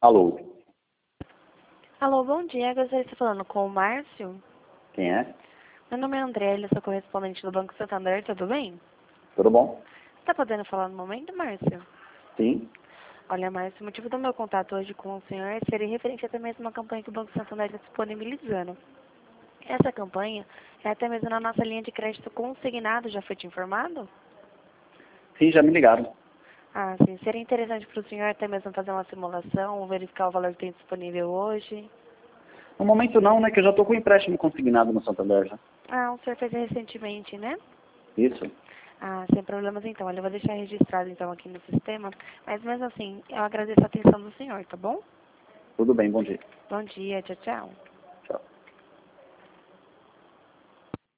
Alô, Alô, bom dia. Gostaria de estar falando com o Márcio. quem é? Meu nome é André, eu sou correspondente do Banco Santander, tudo bem? Tudo bom? Está podendo falar no momento, Márcio? Sim. Olha, Márcio, o motivo do meu contato hoje com o senhor seria referente até mesmo a uma campanha que o Banco Santander está disponibilizando. Essa campanha é até mesmo na nossa linha de crédito consignado, já foi te informado? Sim, já me ligaram. Ah, sim. Seria interessante para o senhor até mesmo fazer uma simulação, ou verificar o valor que tem disponível hoje. No momento não, né? Que eu já estou com o empréstimo consignado no Santander já. Ah, o senhor fez recentemente, né? Isso. Ah, sem problemas então. Olha, eu vou deixar registrado então aqui no sistema. Mas mesmo assim, eu agradeço a atenção do senhor, tá bom? Tudo bem, bom dia. Bom dia, tchau, tchau.